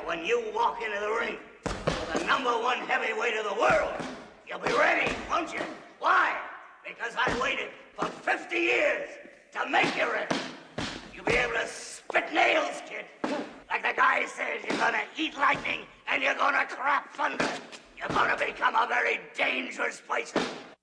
when you walk into the ring with the #1 heavyweight of the world, you'll be ready, won't you? Why? Because I waited for 50 years to make you ready. You'll be able to spit nails, kid. Like the guy says, you're gonna eat lightning and you're gonna crap thunder. You're gonna become a very dangerous person.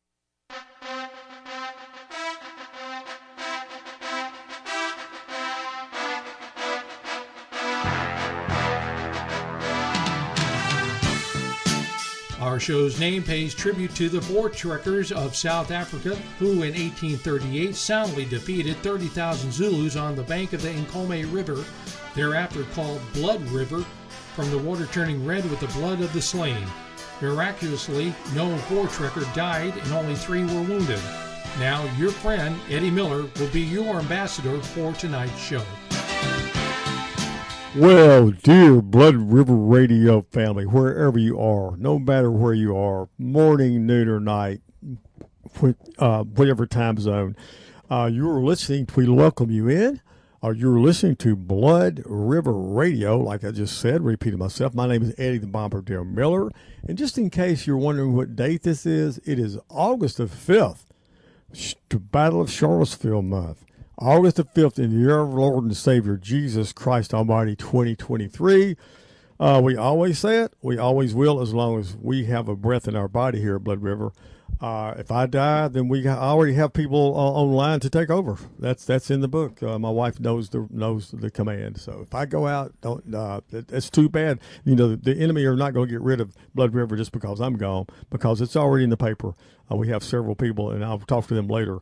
Our show's name pays tribute to the Voortrekkers of South Africa, who in 1838 soundly defeated 30,000 Zulus on the bank of the Nkomo River, thereafter called Blood River, from the water turning red with the blood of the slain. Miraculously, no Voortrekker died and only 3 were wounded. Now, your friend, Eddie Miller, will be your ambassador for tonight's show. Well, dear Blood River Radio family, wherever you are, no matter where you are, morning, noon, or night, whatever time zone, you're listening, we welcome you in. You're listening to Blood River Radio, like I just said, repeating myself. My name is Eddie the Bombardier Miller. And just in case you're wondering what date this is, it is August the 5th, the Battle of Charlottesville month. August the 5th in the year of Lord and Savior, Jesus Christ Almighty 2023. We always say it. We always will as long as we have a breath in our body here at Blood River. If I die, then I already have people online to take over. That's in the book. My wife knows the command. So if I go out, it's too bad. You know, the enemy are not going to get rid of Blood River just because I'm gone, because it's already in the paper. We have several people, and I'll talk to them later,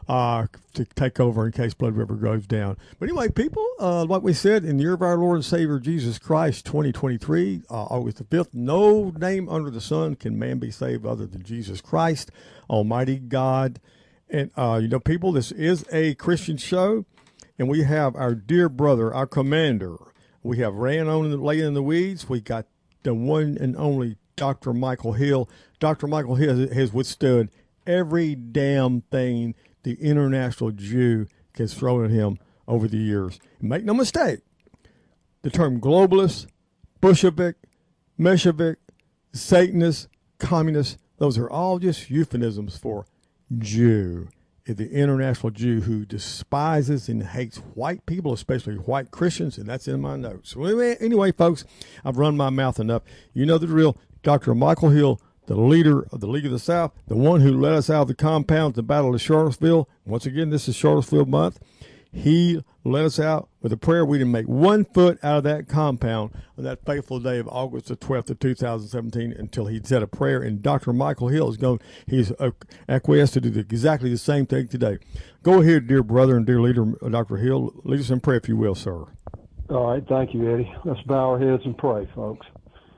to take over in case Blood River goes down. But anyway, people, like we said, in the year of our Lord and Savior Jesus Christ 2023, August the 5th, no name under the sun can man be saved other than Jesus Christ, Almighty God. And, people, this is a Christian show, and we have our dear brother, our commander. We have laying in the weeds. We got the one and only Dr. Michael Hill. Dr. Michael Hill has withstood every damn thing the international Jew has thrown at him over the years. Make no mistake, the term globalist, Bolshevik, Menshevik, Satanist, communist, those are all just euphemisms for Jew. The international Jew who despises and hates white people, especially white Christians, and that's in my notes. So anyway, folks, I've run my mouth enough. You know the drill. Dr. Michael Hill, the leader of the League of the South, the one who led us out of the compound to the Battle of Charlottesville. Once again, this is Charlottesville month. He led us out with a prayer. We didn't make 1 foot out of that compound on that fateful day of August the 12th of 2017 until he said a prayer. And Dr. Michael Hill he's acquiesced to do exactly the same thing today. Go ahead, dear brother and dear leader, Dr. Hill. Lead us in prayer, if you will, sir. All right. Thank you, Eddie. Let's bow our heads and pray, folks.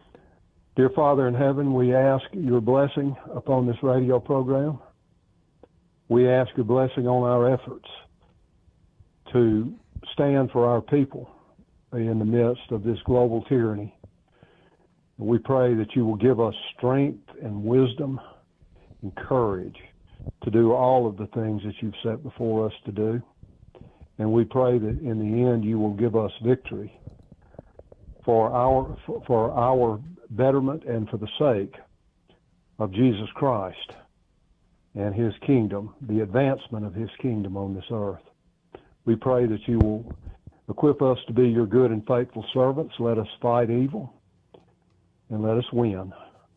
Dear Father in heaven, we ask your blessing upon this radio program. We ask your blessing on our efforts to stand for our people in the midst of this global tyranny. We pray that you will give us strength and wisdom and courage to do all of the things that you've set before us to do. And we pray that in the end you will give us victory for our betterment and for the sake of Jesus Christ and his kingdom, the advancement of his kingdom on this earth. We pray that you will equip us to be your good and faithful servants. Let us fight evil and let us win.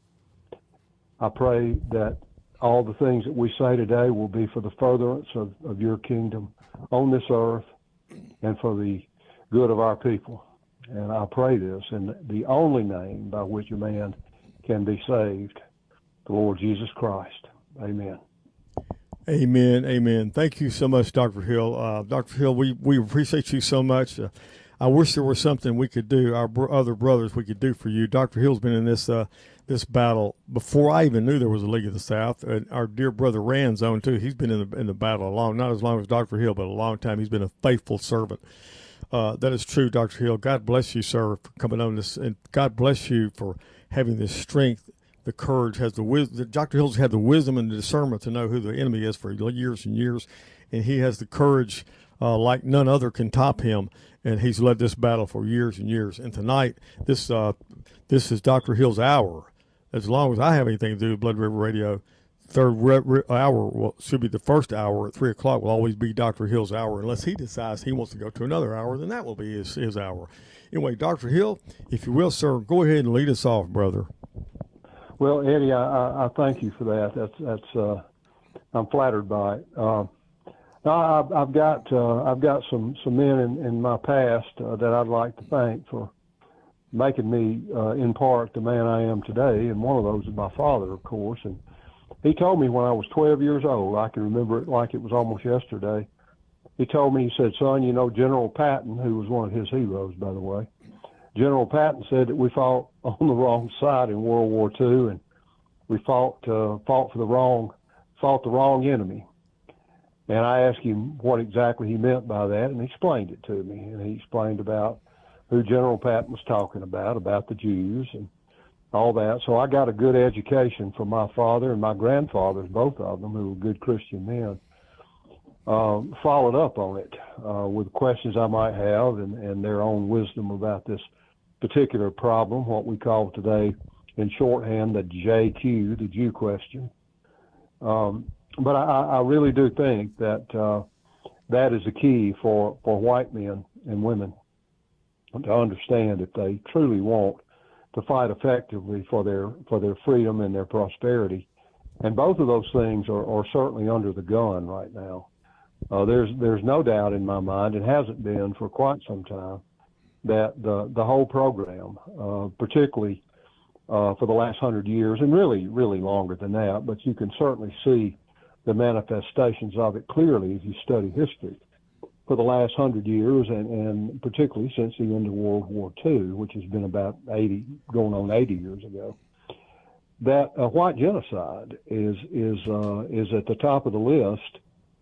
I pray that all the things that we say today will be for the furtherance of your kingdom on this earth and for the good of our people. And I pray this in the only name by which a man can be saved, the Lord Jesus Christ. Amen. Amen. Amen. Thank you so much, Dr. Hill. Dr. Hill, we appreciate you so much. I wish there was something we could do, our other brothers, we could do for you. Dr. Hill's been in this battle before I even knew there was a League of the South. And our dear brother Ranzone, too, he's been in the battle not as long as Dr. Hill, but a long time. He's been a faithful servant. That is true, Dr. Hill. God bless you, sir, for coming on this, and God bless you for having the strength, the courage, has the wisdom. Dr. Hill's had the wisdom and the discernment to know who the enemy is for years and years, and he has the courage like none other can top him, and he's led this battle for years and years. And tonight, this is Dr. Hill's hour. As long as I have anything to do with Blood River Radio, third hour should be the first hour at 3 o'clock. Will always be Dr. Hill's hour, unless he decides he wants to go to another hour. Then that will be his hour. Anyway, Dr. Hill, if you will, sir, go ahead and lead us off, brother. Well, Eddie, I thank you for that. That's I'm flattered by it. I've got some men in my past that I'd like to thank for making me, in part, the man I am today. And one of those is my father, of course. And he told me when I was 12 years old, I can remember it like it was almost yesterday. He told me, he said, son, you know, General Patton, who was one of his heroes, by the way, General Patton said that we fought on the wrong side in World War II, and we fought the wrong enemy. And I asked him what exactly he meant by that, and he explained it to me. And he explained about who General Patton was talking about the Jews and all that. So I got a good education from my father and my grandfathers, both of them, who were good Christian men. Followed up on it with questions I might have and their own wisdom about this particular problem, what we call today in shorthand the JQ, the Jew question. But I really do think that that is the key for white men and women to understand if they truly want to fight effectively for their freedom and their prosperity. And both of those things are certainly under the gun right now. There's no doubt in my mind, it hasn't been for quite some time, that the whole program, particularly for the last 100 years, and really longer than that, but you can certainly see the manifestations of it clearly if you study history, for the last 100 years, and particularly since the end of World War II, which has been about going on 80 years ago, that white genocide is at the top of the list,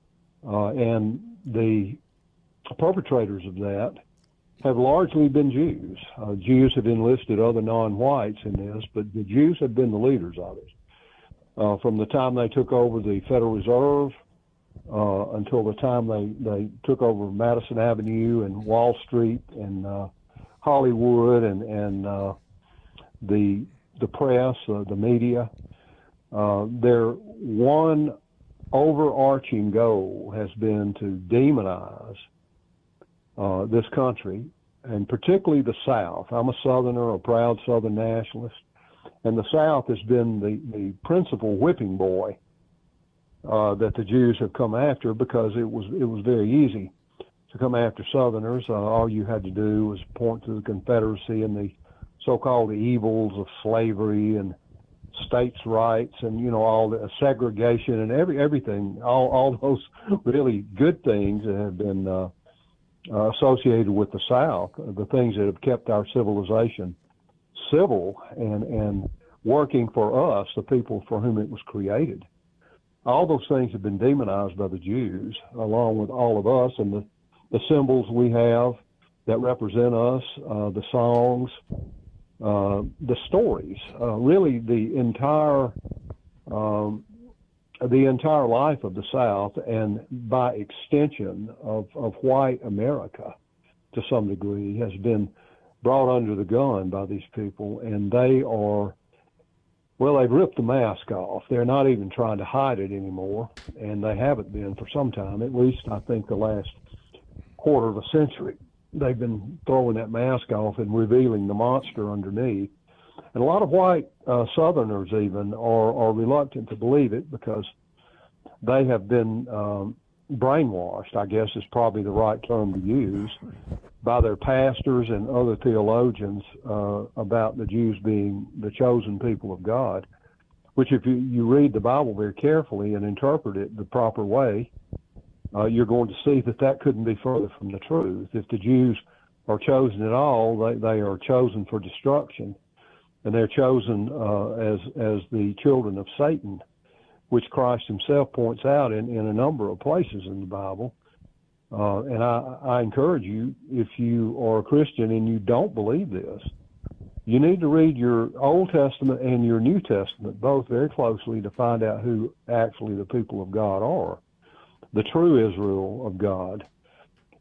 and the perpetrators of that have largely been Jews. Jews have enlisted other non-whites in this, but the Jews have been the leaders of it. From the time they took over the Federal Reserve until the time they took over Madison Avenue and Wall Street and Hollywood and the press, the media, their one overarching goal has been to demonize this country, and particularly the South. I'm a Southerner, a proud Southern nationalist, and the South has been the principal whipping boy that the Jews have come after, because it was very easy to come after Southerners. All you had to do was point to the Confederacy and the so-called evils of slavery and states' rights and, you know, all the segregation and everything, all those really good things that have been associated with the South, the things that have kept our civilization civil and working for us, the people for whom it was created. All those things have been demonized by the Jews, along with all of us and the symbols we have that represent us, the songs, the stories, really the entire life of the South, and by extension of white America to some degree, has been brought under the gun by these people, and they've ripped the mask off. They're not even trying to hide it anymore, and they haven't been for some time, at least I think the last quarter of a century. They've been throwing that mask off and revealing the monster underneath. And a lot of white Southerners even are reluctant to believe it, because they have been brainwashed, I guess is probably the right term to use, by their pastors and other theologians about the Jews being the chosen people of God, which if you read the Bible very carefully and interpret it the proper way, you're going to see that couldn't be further from the truth. If the Jews are chosen at all, they are chosen for destruction, and they're chosen as the children of Satan, which Christ himself points out in a number of places in the Bible. And I encourage you, if you are a Christian and you don't believe this, you need to read your Old Testament and your New Testament both very closely to find out who actually the people of God are, the true Israel of God.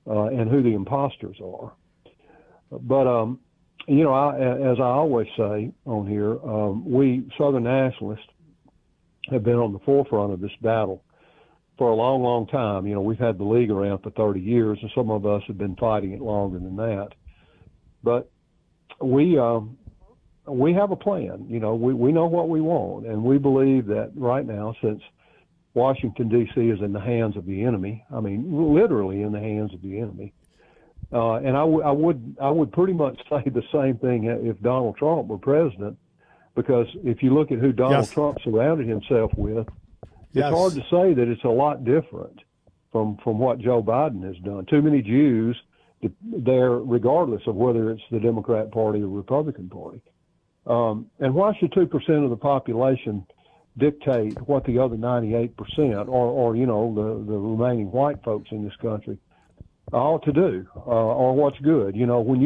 and who the imposters are. But, as I always say on here, we Southern nationalists have been on the forefront of this battle for a long, long time. We've had the League around for 30 years, and some of us have been fighting it longer than that. But we have a plan. We know what we want, and we believe that right now, since Washington, D.C. is in the hands of the enemy, I mean, literally in the hands of the enemy, and I would pretty much say the same thing if Donald Trump were president, because if you look at who Donald Trump surrounded himself with, it's hard to say that it's a lot different from what Joe Biden has done. Too many Jews there, regardless of whether it's the Democrat Party or Republican Party. And why should 2% of the population dictate what the other 98% or the remaining white folks in this country ought to do, or what's good? When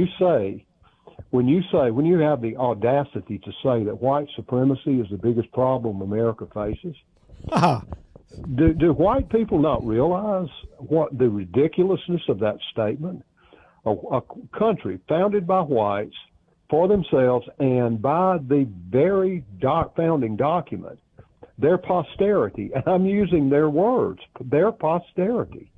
you have the audacity to say that white supremacy is the biggest problem America faces, do white people not realize what the ridiculousness of that statement? A country founded by whites for themselves and by the very founding document, their posterity, and I'm using their words, their posterity.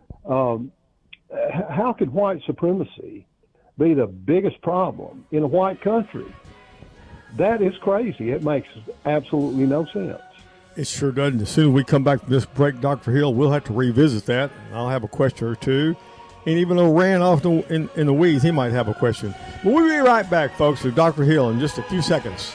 How could white supremacy be the biggest problem in a white country? That is crazy. It makes absolutely no sense. It sure doesn't. As soon as we come back from this break, Dr. Hill, we'll have to revisit that. I'll have a question or two. And even though Rand off in the weeds, he might have a question. But we'll be right back, folks, with Dr. Hill in just a few seconds.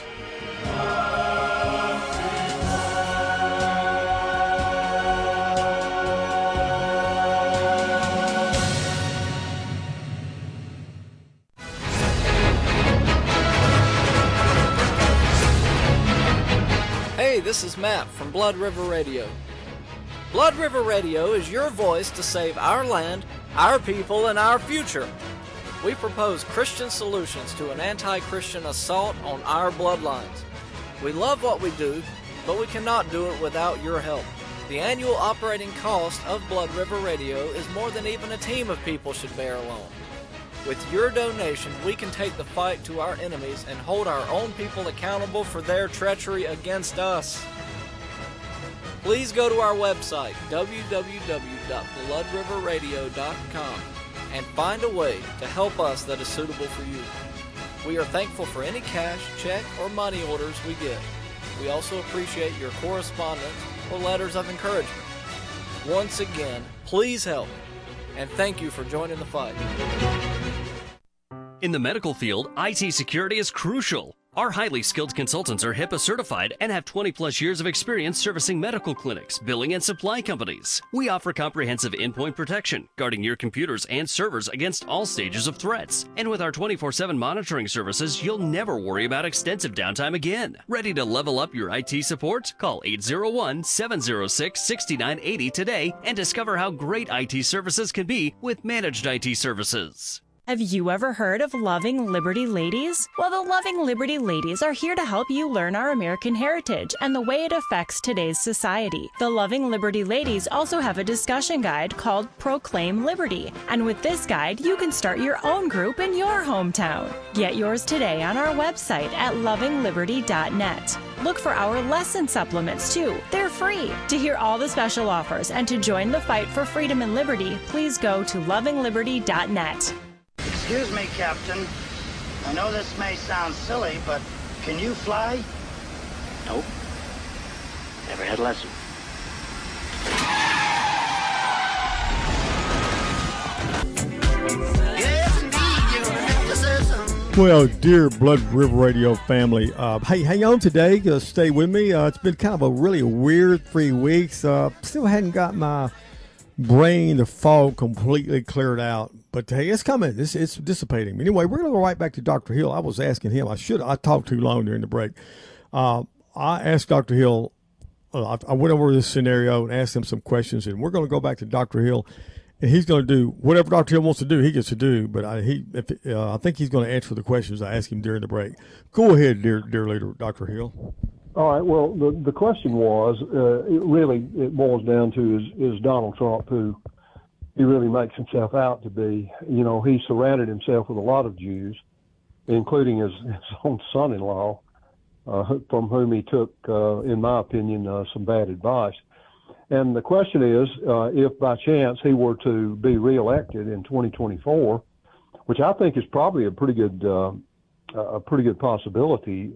Hey, this is Matt from Blood River Radio. Blood River Radio is your voice to save our land, our people, and our future. We propose Christian solutions to an anti-Christian assault on our bloodlines. We love what we do, but we cannot do it without your help. The annual operating cost of Blood River Radio is more than even a team of people should bear alone. With your donation, we can take the fight to our enemies and hold our own people accountable for their treachery against us. Please go to our website, www.bloodriverradio.com, and find a way to help us that is suitable for you. We are thankful for any cash, check, or money orders we get. We also appreciate your correspondence or letters of encouragement. Once again, please help, and thank you for joining the fight. In the medical field, IT security is crucial. Our highly skilled consultants are HIPAA certified and have 20-plus years of experience servicing medical clinics, billing, and supply companies. We offer comprehensive endpoint protection, guarding your computers and servers against all stages of threats. And with our 24/7 monitoring services, you'll never worry about extensive downtime again. Ready to level up your IT support? Call 801-706-6980 today and discover how great IT services can be with managed IT services. Have you ever heard of Loving Liberty Ladies? Well, the Loving Liberty Ladies are here to help you learn our American heritage and the way it affects today's society. The Loving Liberty Ladies also have a discussion guide called Proclaim Liberty. And with this guide, you can start your own group in your hometown. Get yours today on our website at lovingliberty.net. Look for our lesson supplements, too. They're free. To hear all the special offers and to join the fight for freedom and liberty, please go to lovingliberty.net. Excuse me, Captain. I know this may sound silly, but can you fly? Nope. Never had a lesson. Yes, indeed, you're gonna have to say something. Well, dear Blood River Radio family, hey, hang on today. Stay with me. It's been kind of a really weird 3 weeks. Still hadn't got my brain, the fog completely cleared out. But hey, it's coming. It's dissipating. Anyway, we're going to go right back to Dr. Hill. I was asking him. I talked too long during the break. I asked Dr. Hill. I went over this scenario and asked him some questions, and we're going to go back to Dr. Hill, and he's going to do whatever Dr. Hill wants to do. He gets to do, but I think he's going to answer the questions I asked him during the break. Go ahead, dear leader, Dr. Hill. All right. Well, the question was, it boils down to is Donald Trump, who he really makes himself out to be. You know, he surrounded himself with a lot of Jews, including his own son-in-law, from whom he took, in my opinion, some bad advice. And the question is, if by chance he were to be reelected in 2024, which I think is probably a pretty good possibility,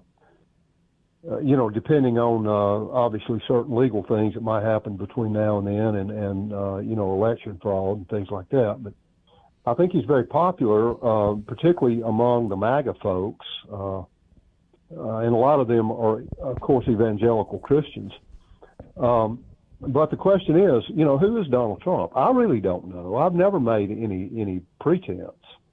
you know, depending on obviously certain legal things that might happen between now and then, and you know, election fraud and things like that. But I think he's very popular, particularly among the MAGA folks, and a lot of them are, of course, evangelical Christians. But the question is, you know, who is Donald Trump? I really don't know. I've never made any pretense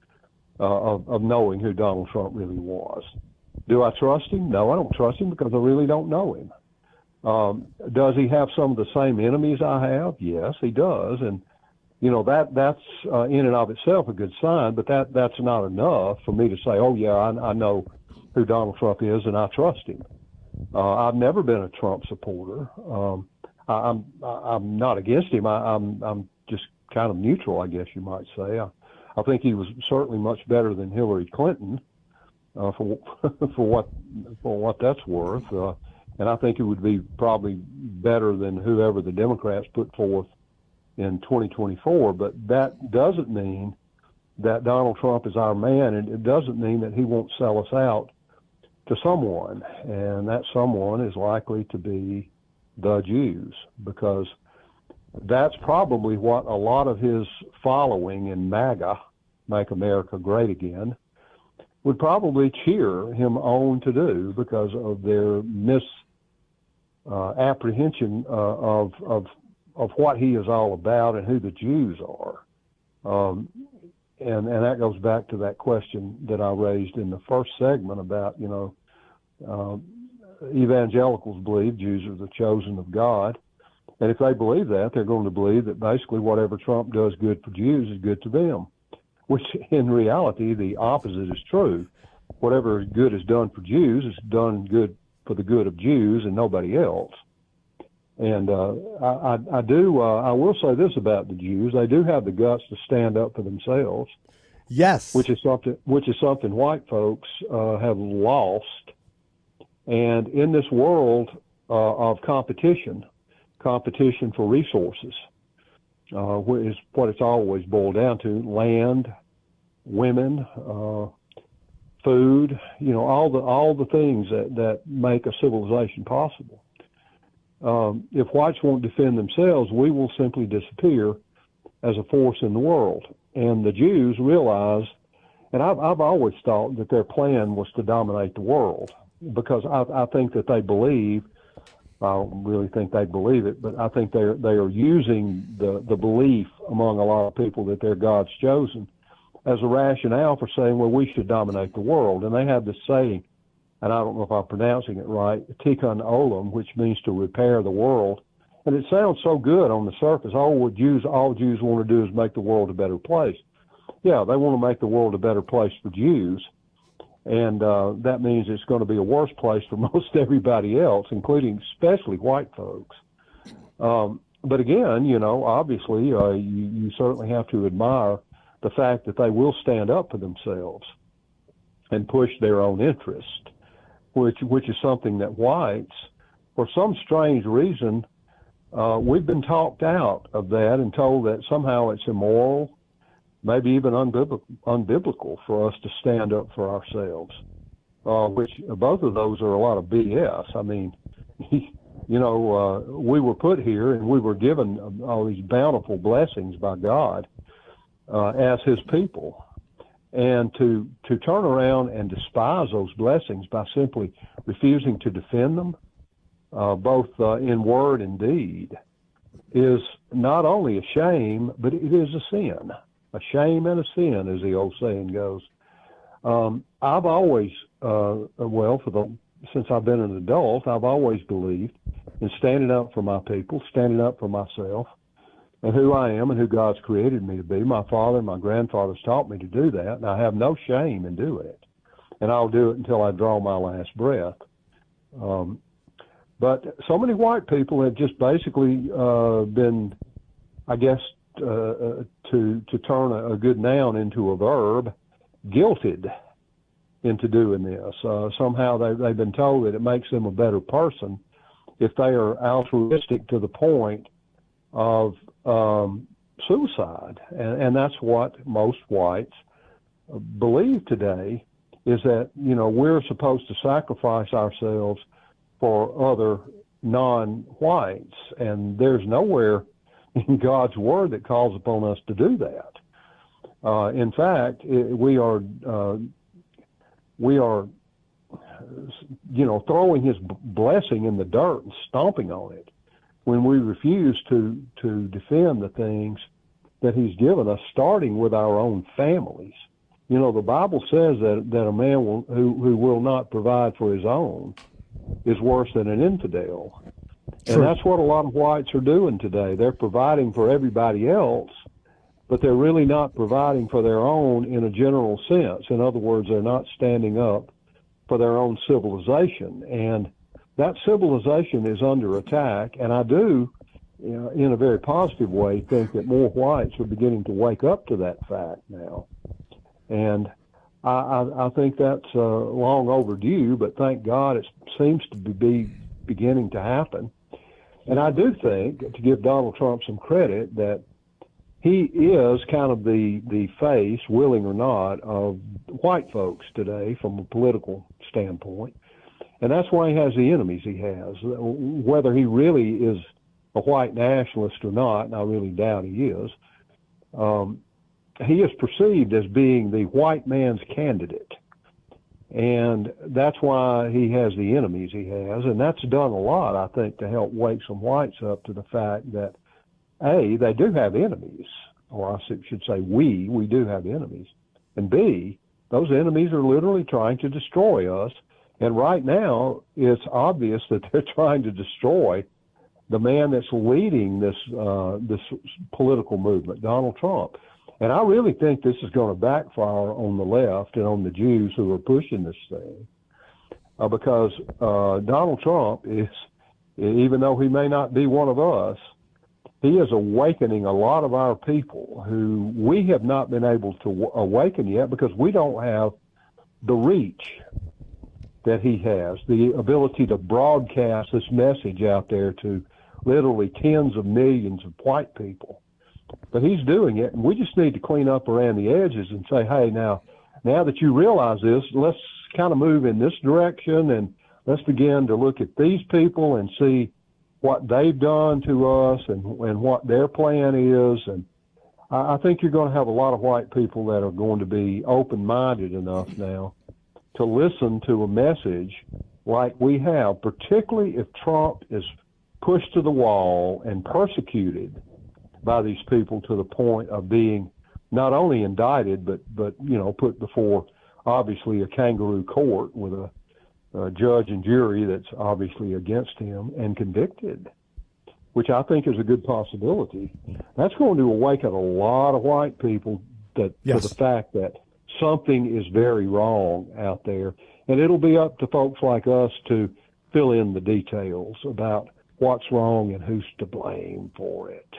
of knowing who Donald Trump really was. Do I trust him? No, I don't trust him because I really don't know him. Does he have some of the same enemies I have? Yes, he does. And, you know, that's in and of itself a good sign, but that's not enough for me to say, oh, yeah, I know who Donald Trump is and I trust him. I've never been a Trump supporter. I'm not against him. I'm just kind of neutral, I guess you might say. I think he was certainly much better than Hillary Clinton. For what that's worth, and I think it would be probably better than whoever the Democrats put forth in 2024. But that doesn't mean that Donald Trump is our man, and it doesn't mean that he won't sell us out to someone, and that someone is likely to be the Jews, because that's probably what a lot of his following in MAGA, Make America Great Again, would probably cheer him on to do, because of their misapprehension of what he is all about and who the Jews are. And that goes back to that question that I raised in the first segment about, you know, evangelicals believe Jews are the chosen of God. And if they believe that, they're going to believe that basically whatever Trump does good for Jews is good to them, which in reality, the opposite is true. Whatever good is done for Jews is done good for the good of Jews and nobody else. And I will say this about the Jews: they do have the guts to stand up for themselves. Yes, which is something white folks have lost. And in this world of competition for resources, which is what it's always boiled down to: land, women, food, you know, all the things that make a civilization possible. If whites won't defend themselves, we will simply disappear as a force in the world. And the Jews realize, and I've always thought that their plan was to dominate the world, because I think that they believe, I don't really think they believe it, but I think they are using the belief among a lot of people that they're God's chosen as a rationale for saying, well, we should dominate the world. And they have this saying, and I don't know if I'm pronouncing it right, tikkun olam, which means to repair the world. And it sounds so good on the surface. All Jews want to do is make the world a better place. Yeah, they want to make the world a better place for Jews. And that means it's going to be a worse place for most everybody else, including especially white folks. But again, you know, obviously, you certainly have to admire the fact that they will stand up for themselves and push their own interest, which is something that whites, for some strange reason, we've been talked out of that and told that somehow it's immoral, maybe even unbiblical for us to stand up for ourselves, which both of those are a lot of BS. I mean, you know, we were put here and we were given all these bountiful blessings by God as his people. And to turn around and despise those blessings by simply refusing to defend them, both in word and deed, is not only a shame, but it is a sin. A shame and a sin, as the old saying goes. I've always, since I've been an adult, I've always believed in standing up for my people, standing up for myself, and who I am and who God's created me to be. My father and my grandfathers taught me to do that, and I have no shame in doing it. And I'll do it until I draw my last breath. But so many white people have just basically been, I guess, to turn a good noun into a verb, guilted into doing this. Somehow they've been told that it makes them a better person if they are altruistic to the point of suicide. And that's what most whites believe today, is that, we're supposed to sacrifice ourselves for other non-whites. And there's nowhere in God's word that calls upon us to do that. In fact, we are throwing his blessing in the dirt and stomping on it when we refuse to defend the things that he's given us, starting with our own families. The Bible says that a man who will not provide for his own is worse than an infidel. True. And that's what a lot of whites are doing today. They're providing for everybody else, but they're really not providing for their own in a general sense. In other words, they're not standing up for their own civilization. And that civilization is under attack. And I do, in a very positive way, think that more whites are beginning to wake up to that fact now. And I think that's long overdue, but thank God it seems to be beginning to happen. And I do think, to give Donald Trump some credit, that he is kind of the face, willing or not, of white folks today from a political standpoint. And that's why he has the enemies he has. Whether he really is a white nationalist or not, and I really doubt he is, he is perceived as being the white man's candidate. And that's why he has the enemies he has. And that's done a lot, I think, to help wake some whites up to the fact that, A, they do have enemies, or I should say we do have enemies. And B, those enemies are literally trying to destroy us. And right now, it's obvious that they're trying to destroy the man that's leading this political movement, Donald Trump. And I really think this is going to backfire on the left and on the Jews who are pushing this thing, because Donald Trump is, even though he may not be one of us, he is awakening a lot of our people who we have not been able to awaken yet because we don't have the reach that he has, the ability to broadcast this message out there to literally tens of millions of white people. But he's doing it, and we just need to clean up around the edges and say, hey, now that you realize this, let's kind of move in this direction, and let's begin to look at these people and see what they've done to us and what their plan is. And I think you're going to have a lot of white people that are going to be open-minded enough now to listen to a message like we have, particularly if Trump is pushed to the wall and persecuted by these people to the point of being not only indicted, but put before, obviously, a kangaroo court with a judge and jury that's obviously against him and convicted, which I think is a good possibility. That's going to awaken a lot of white people to the fact that something is very wrong out there. And it'll be up to folks like us to fill in the details about what's wrong and who's to blame for it.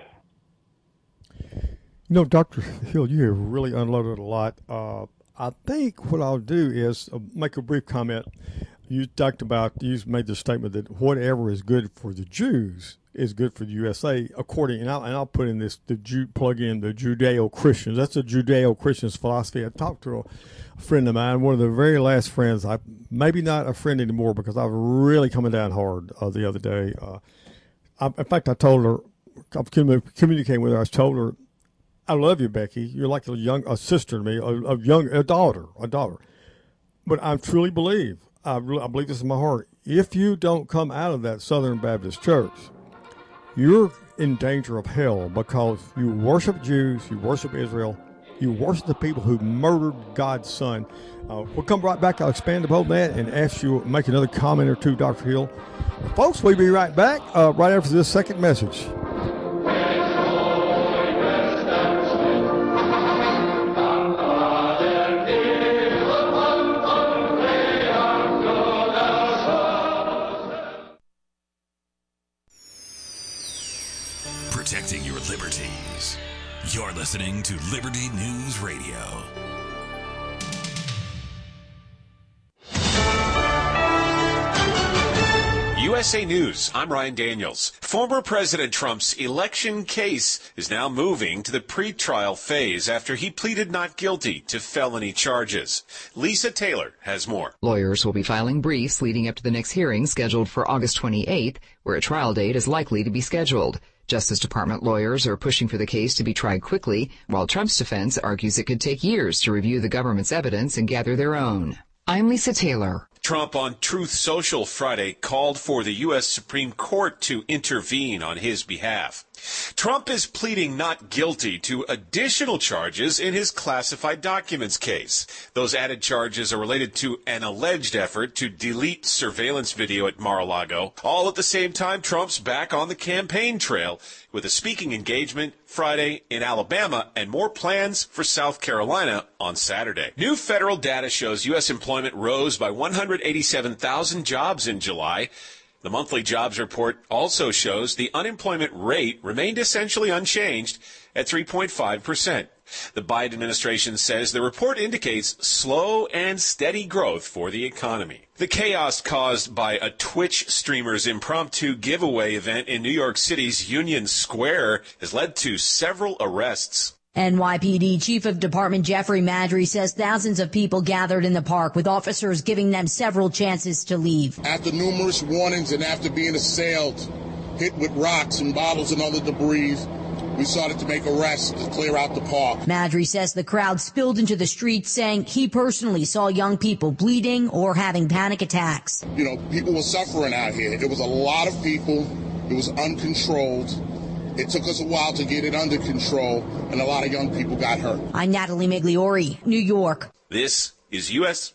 Dr. Hill, you have really unloaded a lot. I think what I'll do is make a brief comment. You made the statement that whatever is good for the Jews is good for the USA, and I'll put in this, plug in the Judeo-Christians. That's a Judeo-Christians philosophy. I talked to a friend of mine, one of the very last friends, maybe not a friend anymore because I was really coming down hard the other day. In fact, I told her, I was communicating with her, I told her, I love you, Becky. You're like a sister to me, a daughter. But I truly believe, I believe this in my heart, if you don't come out of that Southern Baptist Church, you're in danger of hell because you worship Jews, you worship Israel, you worship the people who murdered God's Son. We'll come right back. I'll expand upon that and ask you, make another comment or two, Dr. Hill. Folks, we'll be right back right after this second message. Protecting your liberties. You're listening to Liberty News Radio. USA News, I'm Ryan Daniels. Former President Trump's election case is now moving to the pretrial phase after he pleaded not guilty to felony charges. Lisa Taylor has more. Lawyers will be filing briefs leading up to the next hearing scheduled for August 28th, where a trial date is likely to be scheduled. Justice Department lawyers are pushing for the case to be tried quickly, while Trump's defense argues it could take years to review the government's evidence and gather their own. I'm Lisa Taylor. Trump on Truth Social Friday called for the U.S. Supreme Court to intervene on his behalf. Trump is pleading not guilty to additional charges in his classified documents case. Those added charges are related to an alleged effort to delete surveillance video at Mar-a-Lago. All at the same time, Trump's back on the campaign trail with a speaking engagement Friday in Alabama and more plans for South Carolina on Saturday. New federal data shows U.S. employment rose by 187,000 jobs in July. The monthly jobs report also shows the unemployment rate remained essentially unchanged at 3.5%. The Biden administration says the report indicates slow and steady growth for the economy. The chaos caused by a Twitch streamer's impromptu giveaway event in New York City's Union Square has led to several arrests. NYPD Chief of Department Jeffrey Maddrey says thousands of people gathered in the park with officers giving them several chances to leave. After numerous warnings and after being assailed, hit with rocks and bottles and other debris, we started to make arrests to clear out the park. Maddrey says the crowd spilled into the streets, saying he personally saw young people bleeding or having panic attacks. You know, people were suffering out here. It was a lot of people. It was uncontrolled. It took us a while to get it under control, and a lot of young people got hurt. I'm Natalie Migliori, New York. This is U.S.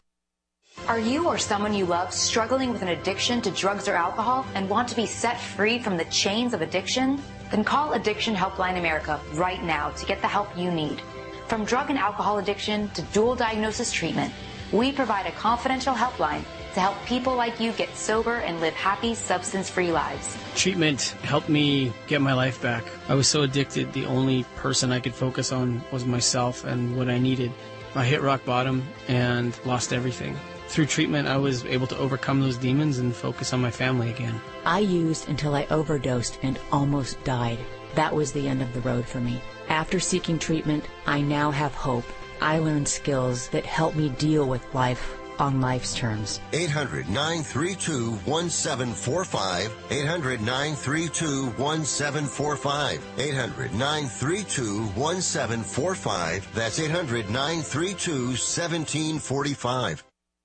Are you or someone you love struggling with an addiction to drugs or alcohol and want to be set free from the chains of addiction? Then call Addiction Helpline America right now to get the help you need. From drug and alcohol addiction to dual diagnosis treatment, we provide a confidential helpline to help people like you get sober and live happy, substance-free lives. Treatment helped me get my life back. I was so addicted, the only person I could focus on was myself and what I needed. I hit rock bottom and lost everything. Through treatment, I was able to overcome those demons and focus on my family again. I used until I overdosed and almost died. That was the end of the road for me. After seeking treatment, I now have hope. I learned skills that help me deal with life on life's terms. 800-932-1745. 800-932-1745. 800-932-1745. That's 800-932-1745.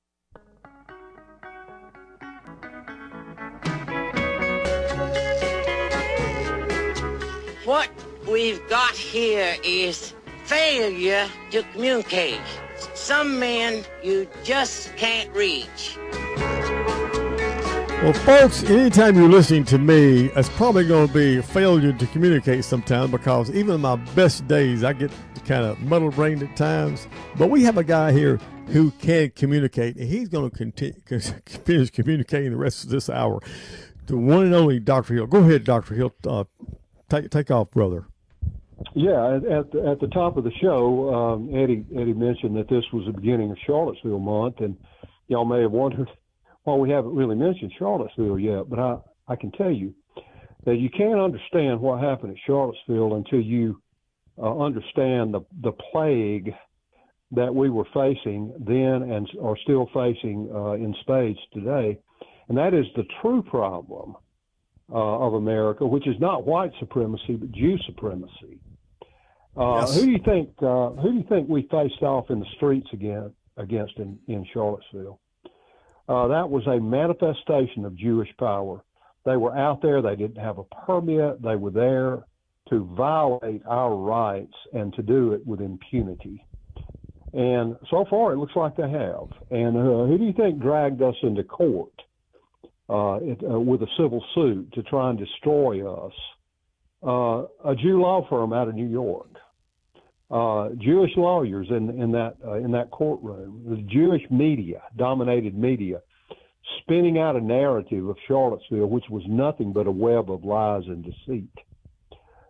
What we've got here is failure to communicate. Some men you just can't reach. Well, folks, anytime you're listening to me, it's probably going to be a failure to communicate sometimes, because even in my best days, I get kind of muddle-brained at times. But we have a guy here who can communicate, and he's going to finish communicating the rest of this hour. The one and only Dr. Hill. Go ahead, Dr. Hill. Take off, brother. Yeah, at the top of the show, Eddie mentioned that this was the beginning of Charlottesville month, and y'all may have wondered why we haven't really mentioned Charlottesville yet. But I can tell you that you can't understand what happened at Charlottesville until you understand the plague that we were facing then and are still facing in spades today, and that is the true problem of America, which is not white supremacy but Jew supremacy. Yes. Who do you think we faced off in the streets against in Charlottesville? That was a manifestation of Jewish power. They were out there. They didn't have a permit. They were there to violate our rights and to do it with impunity. And so far, it looks like they have. And who do you think dragged us into court with a civil suit to try and destroy us? A Jew law firm out of New York. Jewish lawyers in that courtroom. The Jewish media, dominated media, spinning out a narrative of Charlottesville, which was nothing but a web of lies and deceit.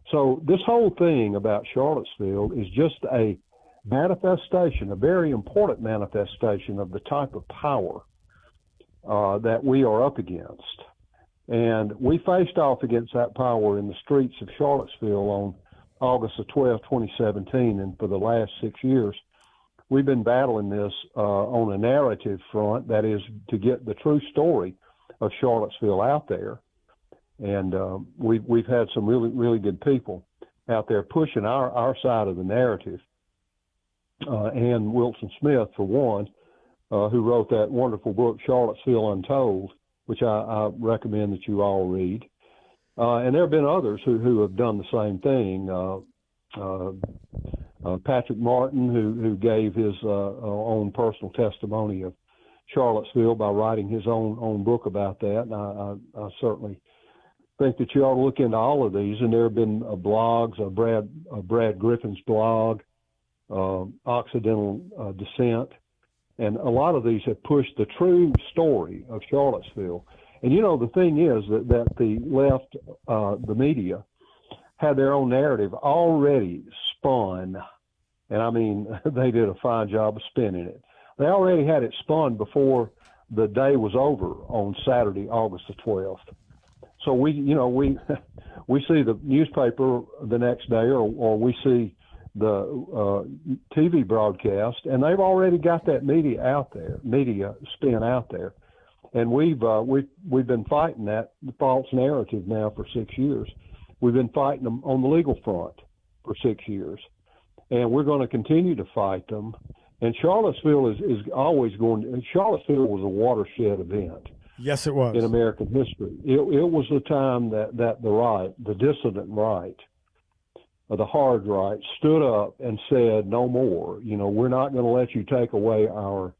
So this whole thing about Charlottesville is just a manifestation, a very important manifestation of the type of power that we are up against. And we faced off against that power in the streets of Charlottesville on August the 12th, 2017. And for the last 6 years, we've been battling this on a narrative front, that is to get the true story of Charlottesville out there. And we've had some really, really good people out there pushing our side of the narrative. Ann Wilson Smith, for one, who wrote that wonderful book, Charlottesville Untold, which I recommend that you all read. And there have been others who have done the same thing. Patrick Martin, who gave his own personal testimony of Charlottesville by writing his own book about that. And I certainly think that you ought to look into all of these. And there have been blogs, Brad Griffin's blog, Occidental Descent, and a lot of these have pushed the true story of Charlottesville. And you know, the thing is that the left, the media, had their own narrative already spun, and I mean, they did a fine job of spinning it. They already had it spun before the day was over on Saturday, August the 12th. So we see the newspaper the next day, or we see the TV broadcast, and they've already got that media spin out there. And we've been fighting that false narrative now for 6 years. We've been fighting them on the legal front for 6 years, and we're going to continue to fight them. And Charlottesville is always going. Charlottesville was a watershed event. Yes, it was, in American history. It was the time that the right, the dissident right, the hard right, stood up and said, "No more. You know, we're not going to let you take away our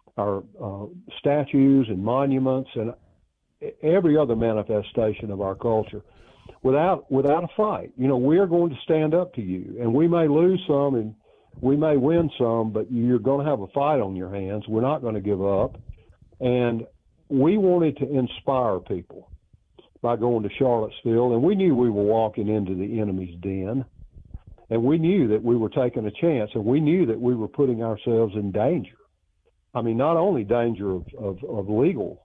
statues and monuments and every other manifestation of our culture without a fight. You know, we're going to stand up to you, and we may lose some and we may win some, but you're going to have a fight on your hands. We're not going to give up." And we wanted to inspire people by going to Charlottesville, and we knew we were walking into the enemy's den, and we knew that we were taking a chance, and we knew that we were putting ourselves in danger. I mean, not only danger of legal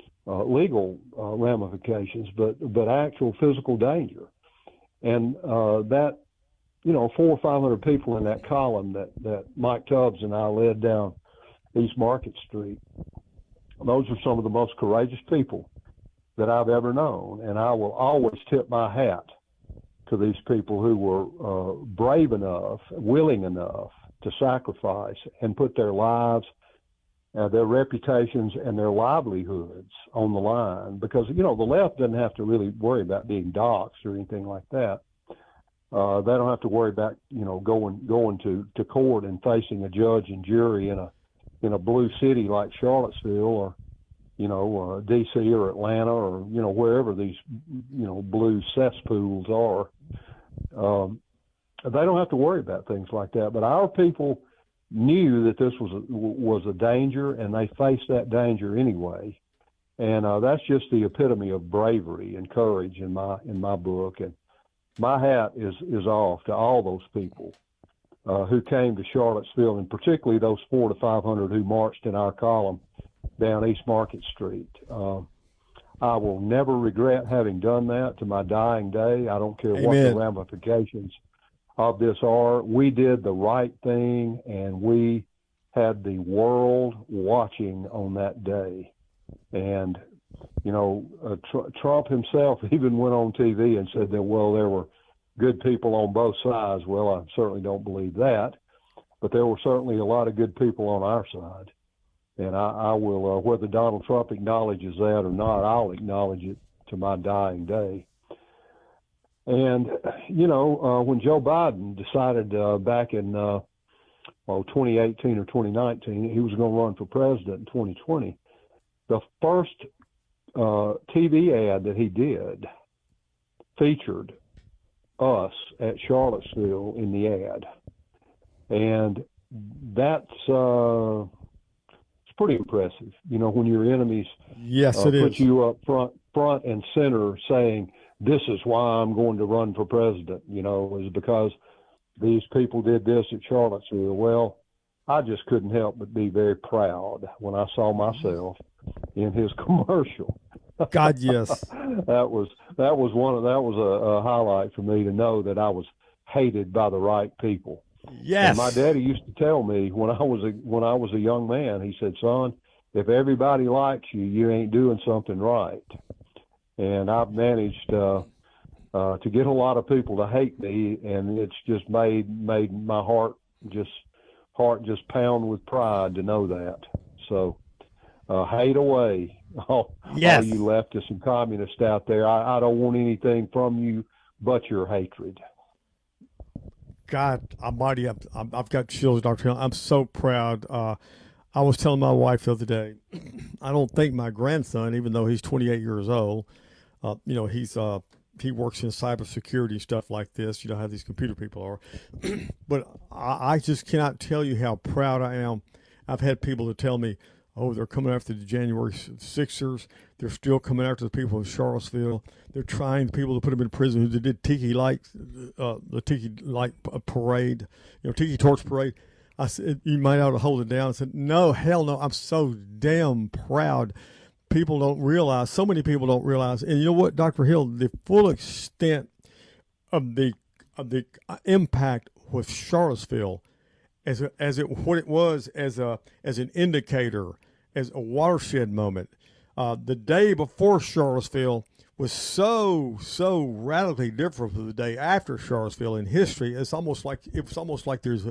ramifications, but actual physical danger. And that, 400 or 500 people in that column that Mike Tubbs and I led down East Market Street, those are some of the most courageous people that I've ever known. And I will always tip my hat to these people who were brave enough, willing enough to sacrifice and put their lives, their reputations, and their livelihoods on the line. Because, the left doesn't have to really worry about being doxxed or anything like that. They don't have to worry about, going to court and facing a judge and jury in a blue city like Charlottesville, or DC or Atlanta, or wherever these blue cesspools are. They don't have to worry about things like that. But our people knew that this was a danger, and they faced that danger anyway. And that's just the epitome of bravery and courage in my book. And my hat is off to all those people who came to Charlottesville, and particularly those 400 to 500 who marched in our column down East Market Street. I will never regret having done that to my dying day. I don't care what the ramifications of this are. We did the right thing, and we had the world watching on that day. And, Trump himself even went on TV and said that, there were good people on both sides. Well, I certainly don't believe that, but there were certainly a lot of good people on our side. And I will, whether Donald Trump acknowledges that or not, I'll acknowledge it to my dying day. And, when Joe Biden decided back in 2018 or 2019, he was going to run for president in 2020, the first TV ad that he did featured us at Charlottesville in the ad. And that's it's pretty impressive, when your enemies it put is. you up front and center saying, this is why I'm going to run for president, is because these people did this at Charlottesville. Well, I just couldn't help but be very proud when I saw myself in his commercial. God, yes. that was a highlight for me to know that I was hated by the right people. Yes. And my daddy used to tell me when I was a young man, he said, "Son, if everybody likes you, you ain't doing something right." And I've managed to get a lot of people to hate me, and it's just made my heart just pound with pride to know that. So hate away, all you leftists and communists out there. I don't want anything from you but your hatred. God Almighty, I've got chills, Dr. Hill. I'm so proud. I was telling my wife the other day, I don't think my grandson, even though he's 28 years old, he works in cybersecurity stuff like this, how these computer people are. But I just cannot tell you how proud I am. I've had people to tell me, oh, they're coming after the January 6ers. They're still coming after the people in Charlottesville. They're trying the people to put them in prison who did Tiki Light, the Tiki Light parade, Tiki Torch parade. I said, you might ought to hold it down. I said, no, hell no. I'm so damn proud. People don't realize, so many people don't realize. And you know what, Dr. Hill, the full extent of the impact with Charlottesville what it was as an indicator, as a watershed moment. The day before Charlottesville was so radically different from the day after Charlottesville in history. It's almost like there's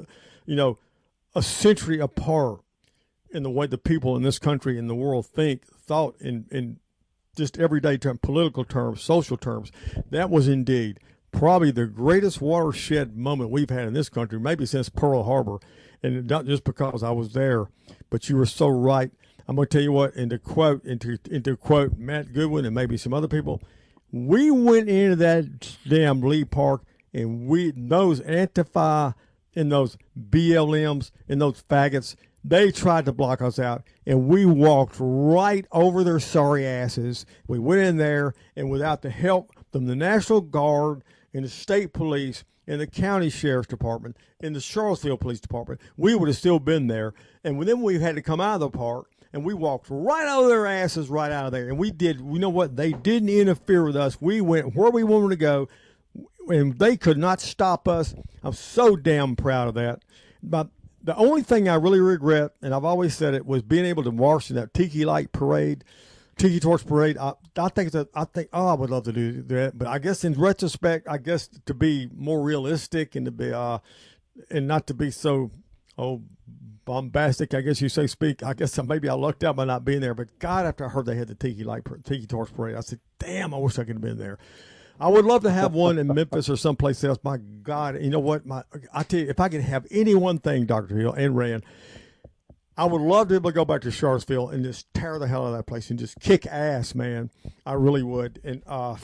a century apart in the way the people in this country and the world thought in just everyday terms, political terms, social terms. That was indeed probably the greatest watershed moment we've had in this country, maybe since Pearl Harbor. And not just because I was there, but you were so right. I'm going to tell you what, and to quote Matt Goodwin and maybe some other people, we went into that damn Lee Park, and those Antifa and those BLMs and those faggots, they tried to block us out, and we walked right over their sorry asses. We went in there, and without the help from the National Guard and the state police and the county sheriff's department and the Charlottesville police department, we would have still been there. And then we had to come out of the park, and we walked right over their asses right out of there. And we did, you know what? They didn't interfere with us. We went where we wanted to go, and they could not stop us. I'm so damn proud of that. But the only thing I really regret, and I've always said it, was being able to march in that Tiki Light parade, Tiki Torch parade. I would love to do that. But I guess in retrospect, to be more realistic and to be, and not to be so, bombastic, I guess you say, I guess maybe I lucked out by not being there. But God, after I heard they had the Tiki Torch parade, I said, damn, I wish I could have been there. I would love to have one in Memphis or someplace else. My God, you know what? I tell you, if I could have any one thing, Dr. Hill and Rand, I would love to be able to go back to Charlottesville and just tear the hell out of that place and just kick ass, man. I really would. And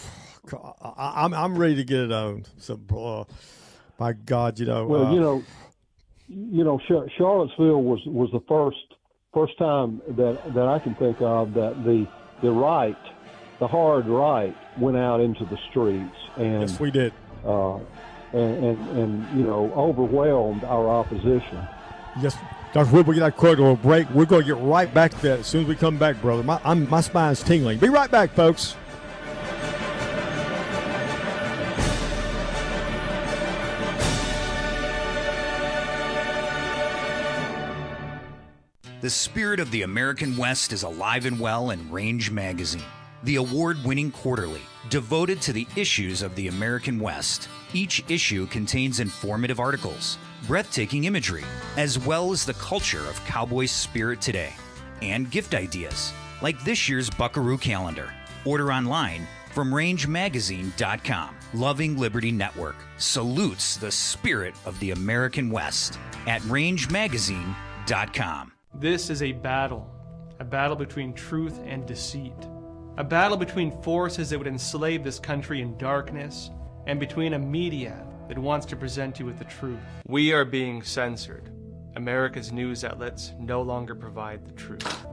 I'm ready to get it on. So, my God, Well, Charlottesville was the first time that I can think of that the right, the hard right, went out into the streets and yes, we did, and overwhelmed our opposition. Yes, Dr. Wood, we got to quote or a break. We're going to get right back to that as soon as we come back, brother. My spine's tingling. Be right back, folks. The spirit of the American West is alive and well in Range Magazine, the award-winning quarterly devoted to the issues of the American West. Each issue contains informative articles, breathtaking imagery, as well as the culture of cowboy spirit today, and gift ideas, like this year's Buckaroo calendar. Order online from rangemagazine.com. Loving Liberty Network salutes the spirit of the American West at rangemagazine.com. This is a battle between truth and deceit. A battle between forces that would enslave this country in darkness and between a media that wants to present you with the truth. We are being censored. America's news outlets no longer provide the truth.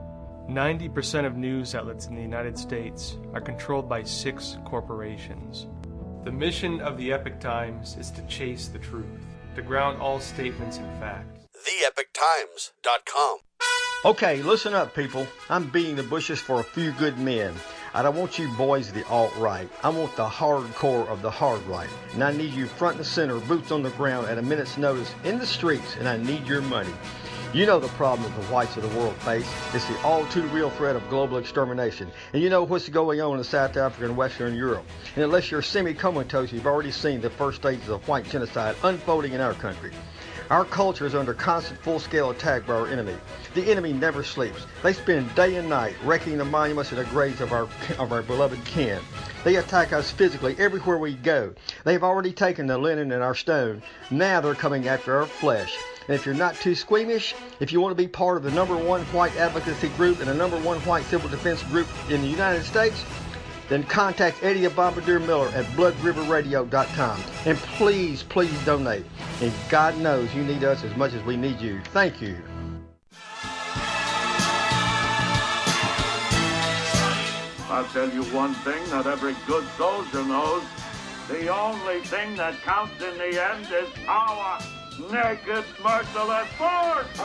90% of news outlets in the United States are controlled by 6 corporations. The mission of the Epoch Times is to chase the truth, to ground all statements in fact. TheEpochTimes.com. Okay, listen up, people. I'm beating the bushes for a few good men. I don't want you boys of the alt-right. I want the hardcore of the hard right. And I need you front and center, boots on the ground at a minute's notice in the streets, and I need your money. You know the problem that the whites of the world face. It's the all-too-real threat of global extermination. And you know what's going on in South Africa and Western Europe. And unless you're semi-comatose, you've already seen the first stages of white genocide unfolding in our country. Our culture is under constant full-scale attack by our enemy. The enemy never sleeps. They spend day and night wrecking the monuments and the graves of our beloved kin. They attack us physically everywhere we go. They've already taken the linen and our stone. Now they're coming after our flesh. And if you're not too squeamish, if you want to be part of the #1 white advocacy group and the #1 white civil defense group in the United States, then contact Eddie Bombardier Miller at BloodRiverRadio.com. And please, please donate. And God knows you need us as much as we need you. Thank you. I'll tell you one thing that every good soldier knows. The only thing that counts in the end is power. Naked, merciless force!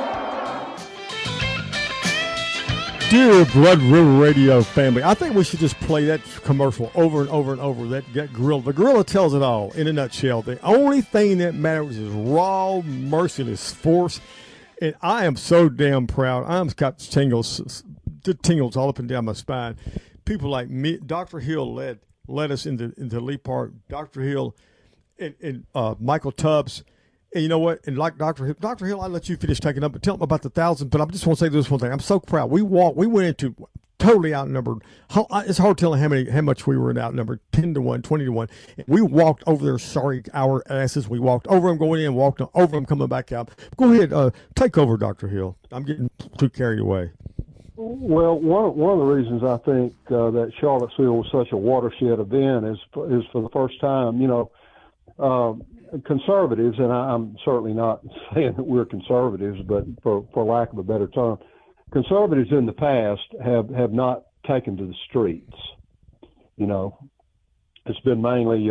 Dear Blood River Radio family, I think we should just play that commercial over and over and over. That gorilla. The gorilla tells it all in a nutshell. The only thing that matters is raw, merciless force. And I am so damn proud. I'm got tingles all up and down my spine. People like me, Dr. Hill led us into Lee Park. Dr. Hill and Michael Tubbs. And you know what? And like Dr. Hill, I'll let you finish taking up, but tell them about the 1,000. But I just want to say this one thing. I'm so proud. We went into totally outnumbered. It's hard telling how much we were outnumbered. 10-1, 20-1. We walked over there, sorry, our asses. We walked over them going in, walked over them coming back out. Go ahead, take over, Dr. Hill. I'm getting too carried away. Well, one of the reasons I think that Charlottesville was such a watershed event is for the first time, conservatives, and I'm certainly not saying that we're conservatives, but for lack of a better term, conservatives in the past have not taken to the streets. It's been mainly,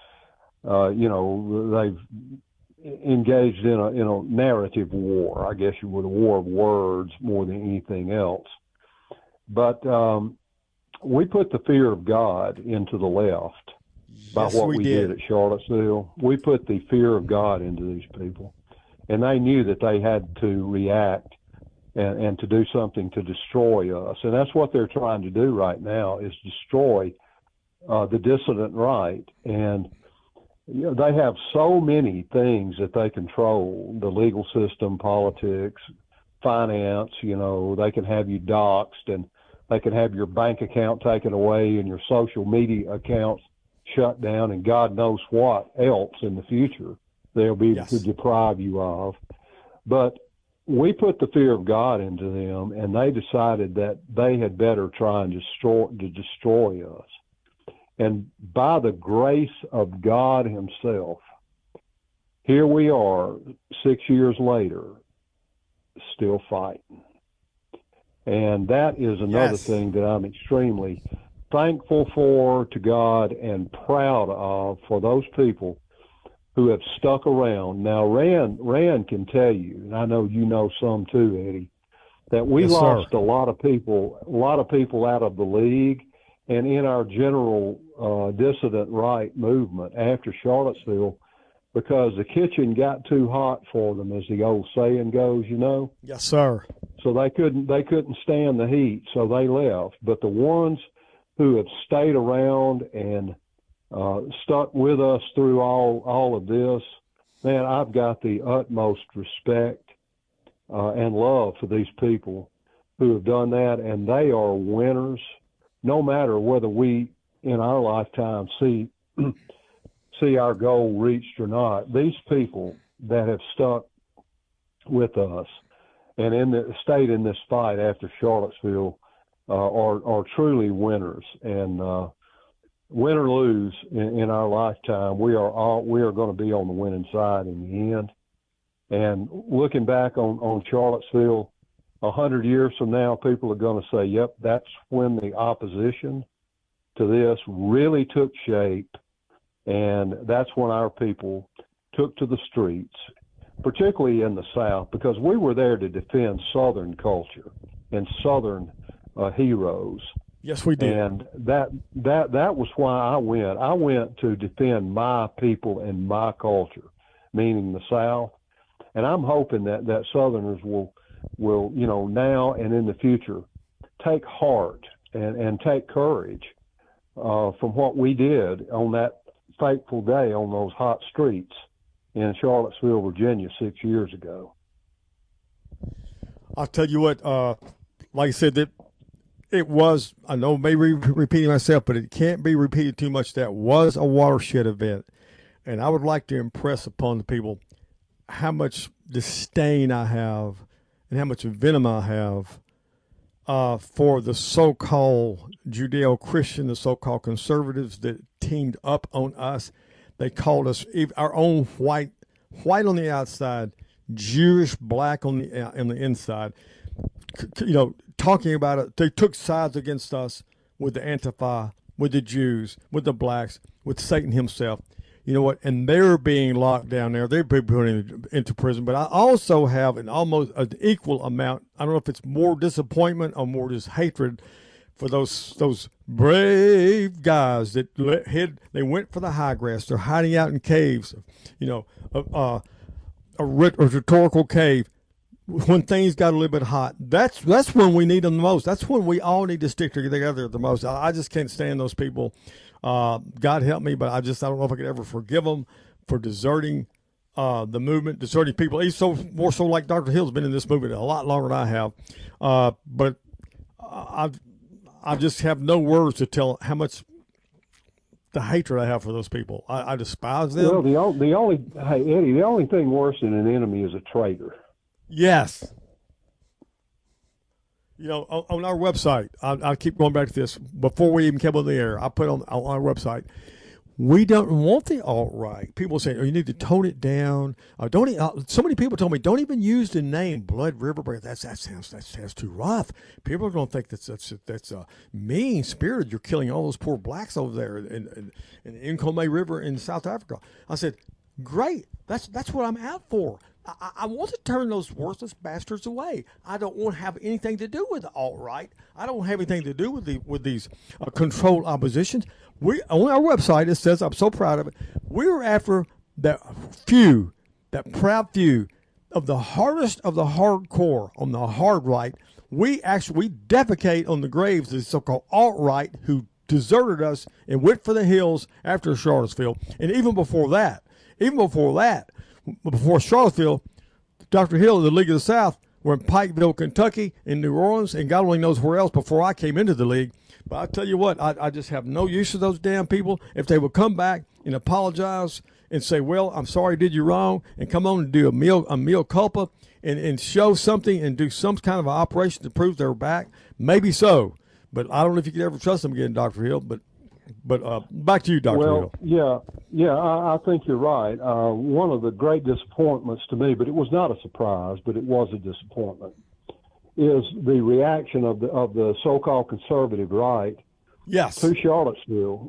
they've engaged in a narrative war, I guess you would, a war of words more than anything else. But we put the fear of God into the left. By what we did at Charlottesville. We put the fear of God into these people. And they knew that they had to react and to do something to destroy us. And that's what they're trying to do right now, is destroy the dissident right. And they have so many things that they control: the legal system, politics, finance. They can have you doxxed, and they can have your bank account taken away and your social media accounts shut down, and God knows what else in the future they'll be able to deprive you of. But we put the fear of God into them, and they decided that they had better try and destroy us. And by the grace of God himself, here we are 6 years later, still fighting. And that is another thing that I'm extremely thankful for to God and proud of, for those people who have stuck around. Now, Rand can tell you, and I know you know some too, Eddie, that we lost a lot of people out of the league and in our general dissident right movement after Charlottesville, because the kitchen got too hot for them, as the old saying goes. Yes, sir. So they couldn't stand the heat, so they left. But the ones who have stayed around and stuck with us through all of this, man, I've got the utmost respect and love for these people who have done that, and they are winners, no matter whether we in our lifetime see our goal reached or not. These people that have stuck with us and stayed in this fight after Charlottesville are truly winners. And win or lose in our lifetime, we are going to be on the winning side in the end. And looking back on Charlottesville, 100 years from now, people are going to say, yep, that's when the opposition to this really took shape. And that's when our people took to the streets, particularly in the South, because we were there to defend Southern culture and Southern heroes. Yes, we did. And that was why I went. I went to defend my people and my culture, meaning the South. And I'm hoping that Southerners will, now and in the future, take heart and take courage from what we did on that fateful day on those hot streets in Charlottesville, Virginia 6 years ago. I'll tell you what, like I said, that it was, I know maybe repeating myself, but it can't be repeated too much. That was a watershed event. And I would like to impress upon the people how much disdain I have and how much venom I have for the so-called Judeo-Christian, the so-called conservatives that teamed up on us. They called us our own white on the outside, Jewish, black on the inside. Talking about it, they took sides against us with the Antifa, with the Jews, with the blacks, with Satan himself. You know what? And they're being locked down there. They're being put into prison. But I also have an almost an equal amount. I don't know if it's more disappointment or more just hatred for those brave guys that they went for the high grass. They're hiding out in caves, a rhetorical cave. When things got a little bit hot, that's when we need them the most. That's when we all need to stick together the most. I just can't stand those people. God help me, but I don't know if I could ever forgive them for deserting the movement, deserting people. He's more so like Dr. Hill's been in this movement a lot longer than I have. But I just have no words to tell how much the hatred I have for those people. I despise them. Well, the only thing worse than an enemy is a traitor. Yes. On our website, I'll keep going back to this. Before we even came on the air, I put on our website, we don't want the alt-right. People say, you need to tone it down. So many people told me, don't even use the name Blood River. That sounds too rough. People are going to think that's mean-spirited. You're killing all those poor blacks over there in the Nkomo River in South Africa. I said, great. That's what I'm out for. I want to turn those worthless bastards away. I don't want to have anything to do with the alt-right. I don't have anything to do with these controlled oppositions. On our website, it says, I'm so proud of it, we were after that proud few of the hardest of the hardcore on the hard right. We defecate on the graves of the so-called alt-right who deserted us and went for the hills after Charlottesville. And even before that, before Charlottesville, Dr. Hill of the League of the South were in Pikeville, Kentucky, in New Orleans, and God only knows where else before I came into the league. But I tell you what, I just have no use for those damn people. If they would come back and apologize and say, well, I'm sorry I did you wrong, and come on and do a meal culpa and show something and do some kind of an operation to prove they're back, maybe so. But I don't know if you could ever trust them again, Dr. Hill. But back to you, Dr. Hill. Yeah, I think you're right. One of the great disappointments to me, but it was not a surprise, but it was a disappointment, is the reaction of the so-called conservative right. Yes. To Charlottesville.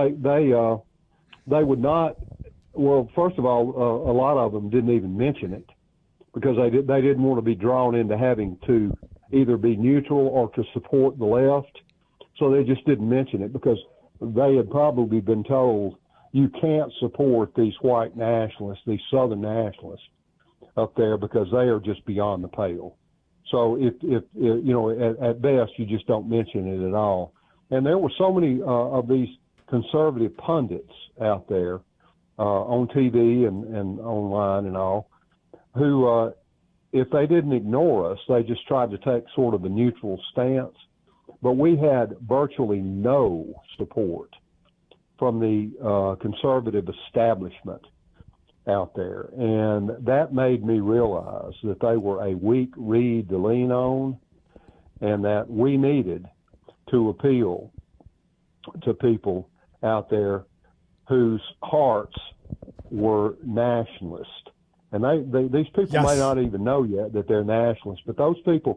They would not. Well, first of all, a lot of them didn't even mention it because they didn't want to be drawn into having to either be neutral or to support the left. So they just didn't mention it because they had probably been told you can't support these white nationalists, these Southern nationalists up there because they are just beyond the pale. So if at best you just don't mention it at all. And there were so many of these conservative pundits out there on TV and online and all who, if they didn't ignore us, they just tried to take sort of a neutral stance. But we had virtually no support from the conservative establishment out there. And that made me realize that they were a weak reed to lean on and that we needed to appeal to people out there whose hearts were nationalist. And these people may not even know yet that they're nationalists, but those people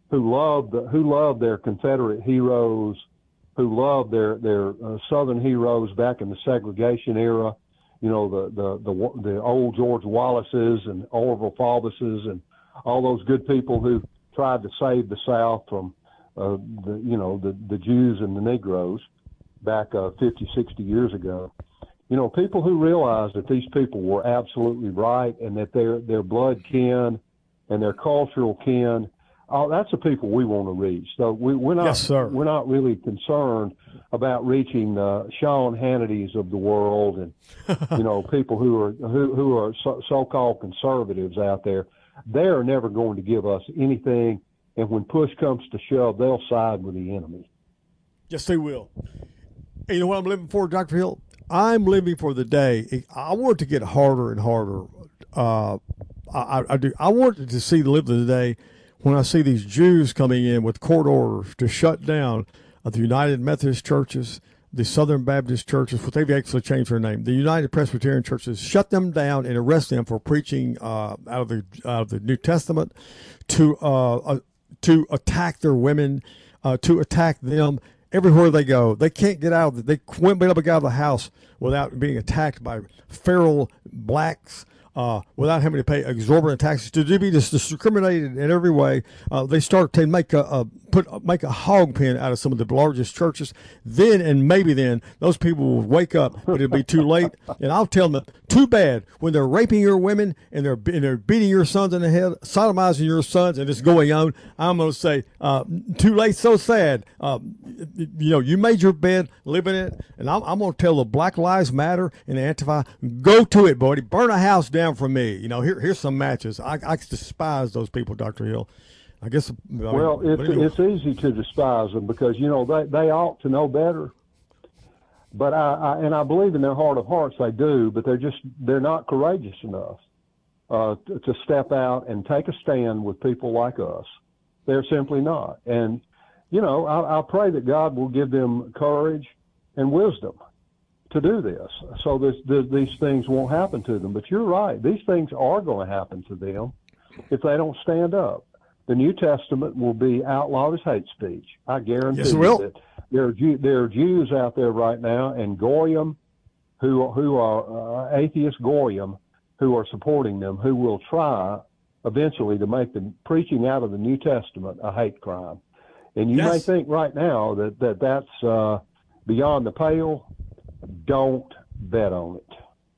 who loved their Confederate heroes, who loved their Southern heroes back in the segregation era. You know, the old George Wallaces and Orville Faubus's and all those good people who tried to save the South from the Jews and the Negroes back 50, 60 years ago. You know, people who realized that these people were absolutely right and that their blood kin and their cultural kin, that's the people we want to reach. So we're not, yes, sir. We're not really concerned about reaching Sean Hannity's of the world and people who are so-called conservatives out there. They're never going to give us anything, and when push comes to shove, they'll side with the enemy. Yes, they will. And you know what I'm living for, Dr. Hill? I'm living for the day. I want it to get harder and harder. I do. I want to see the live of the day when I see these Jews coming in with court orders to shut down the United Methodist churches, the Southern Baptist churches, but they've actually changed their name, the United Presbyterian churches, shut them down and arrest them for preaching out of the New Testament, to attack their women, to attack them everywhere they go. They can't get out. They wouldn't be able to get out of the house without being attacked by feral blacks. Without having to pay exorbitant taxes, to be discriminated in every way. They start to make a hog pen out of some of the largest churches. Then those people will wake up, but it'll be too late. And I'll tell them, too bad when they're raping your women and they're beating your sons in the head, sodomizing your sons, and it's going on. I'm going to say, too late, so sad. You made your bed, live in it, and I'm going to tell the Black Lives Matter and the Antifa, go to it, buddy, burn a house down for me. Here's some matches. I despise those people, Dr. Hill. I guess. It's easy to despise them because they ought to know better. But I believe in their heart of hearts they do, but they're not courageous enough to step out and take a stand with people like us. They're simply not. And I pray that God will give them courage and wisdom to do this, so these things won't happen to them. But you're right; these things are going to happen to them if they don't stand up. The New Testament will be outlawed as hate speech. I guarantee that there are Jews out there right now, and Goyim, who are atheist Goyim, who are supporting them, who will try eventually to make the preaching out of the New Testament a hate crime. And you may think right now that's beyond the pale. Don't bet on it.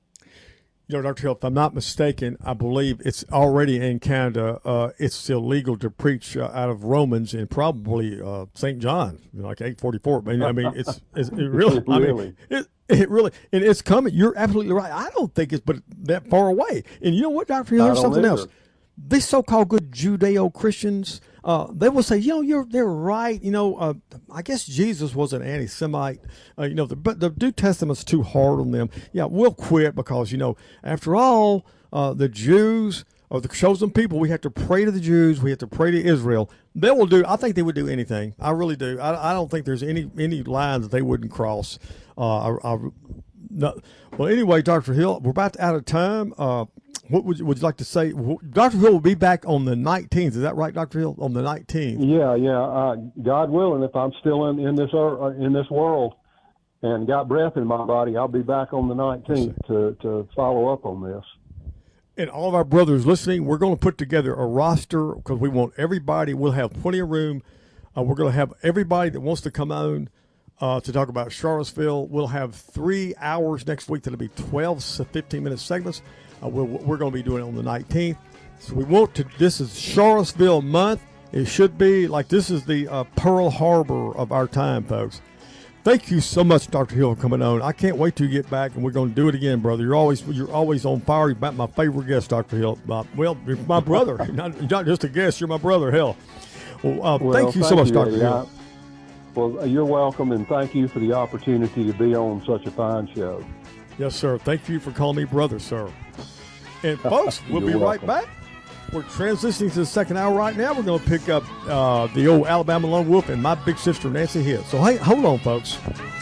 Dr. Hill, if I'm not mistaken, I believe it's already in Canada. It's illegal to preach out of Romans and probably St. John, like 844. It really. Really? It really, and it's coming. You're absolutely right. I don't think it's but that far away. And you know what, Dr. Hill? There's something else. These so-called good Judeo-Christians, they will say, they're right. I guess Jesus was an anti-Semite. But the New Testament's too hard on them. Yeah, we'll quit because, after all, the Jews are the chosen people. We have to pray to the Jews. We have to pray to Israel. They will do. I think they would do anything. I really do. I don't think there's any line that they wouldn't cross. No. Well, anyway, Dr. Hill, we're about out of time. What would you like to say? Dr. Hill will be back on the 19th. Is that right, Dr. Hill? On the 19th? Yeah. God willing, if I'm still in this world and got breath in my body, I'll be back on the 19th to follow up on this. And all of our brothers listening, we're going to put together a roster because we want everybody. We'll have plenty of room. We're going to have everybody that wants to come on to talk about Charlottesville. We'll have 3 hours next week. That'll be 12 to 15-minute segments. We're going to be doing it on the 19th. So this is Charlottesville month. It should be like this is the Pearl Harbor of our time, folks. Thank you so much, Dr. Hill, for coming on. I can't wait to get back, and we're going to do it again, brother. You're always on fire. You're about my favorite guest, Dr. Hill. You're my brother. You're not just a guest. You're my brother, hell. Thank you so much, Dr. Hill. Well, you're welcome, and thank you for the opportunity to be on such a fine show. Yes, sir. Thank you for calling me brother, sir. And, folks, we'll be right back. We're transitioning to the second hour right now. We're going to pick up the old Alabama Lone Wolf and my big sister, Nancy Hill. So, hey, hold on, folks.